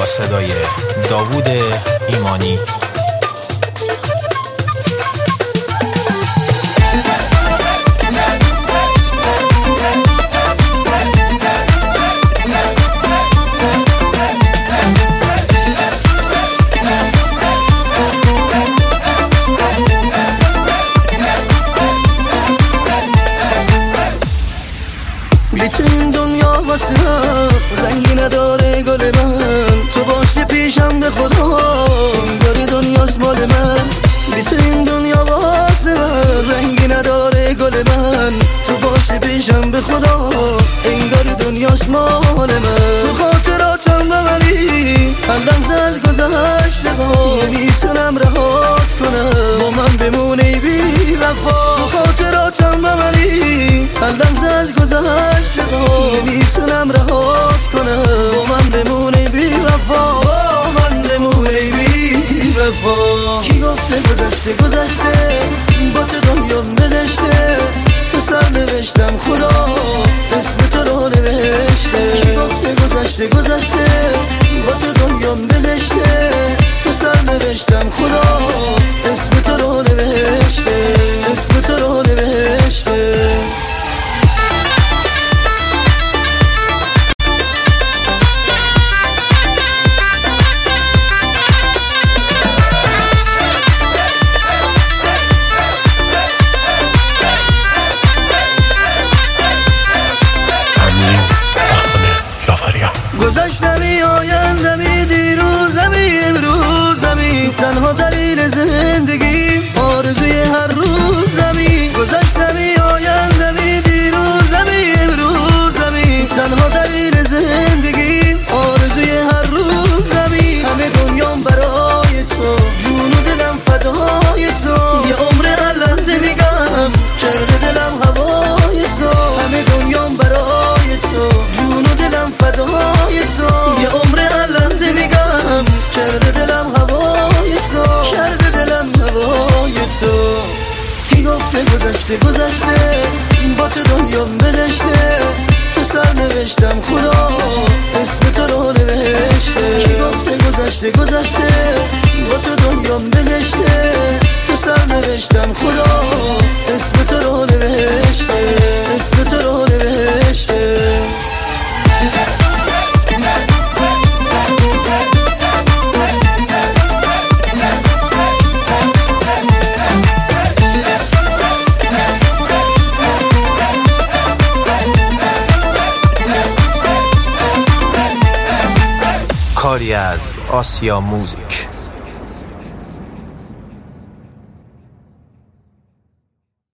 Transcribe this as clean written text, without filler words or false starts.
صدای داوود ایمانی. تو این دنیا واسه من رنگی نداره گل من، تو باشی پیشم به خدا انگار دنیاست مال من. بی تو این دنیا واسه من رنگی نداره گل من، تو باشی پیشم به خدا انگار دنیاست مال من. تو خاطراتم ببری هر لحظه از گذشته ها، نمیتونم رهات کنم با من بمونی بی وفا. تو خاطراتم ببری هر لحظه از گذشته نمیتونم رهات کنم با من بمونی بی وفا، با من بمونی بی وفا. کی گفته گذشته با تو دنیام دلشته، تو سر نوشتم خدا اسم تو رو نوشته. کی گفته گذشته با تو دنیام دلشته، تو سر نوشتم خدا اسم تو رو نوشته، اسم تو رو نوشته. گذشتمی آیندمی دیروزمی امروزمی، تنها دلیل زندگی آرزوی هر روزمی. گذشتمی آیندمی دیروزمی امروزمی، تنها دلیل زندگی آرزوی هر روزمی. همه دنیام برای تو، جون و دلم فدای تو، یه عمر هر لحظه میگم کرده دلم هوای تو. همه دنیام برای تو، جون و دلم فدای تو، یه عمر هر لحظه میگم کرده دلم هوای تو، کرده دلم هوای تو. کی گفته گذشته با تو دنیام دلشته، تو سر نوشتم خدا اسم تو رو نوشته. کی گفته گذشته با تو دنیام دلشته، تو سر نوشتم خدا اسم تو رو نوشته، اسم تو رو نوشته. کاری از آسیا موزیک.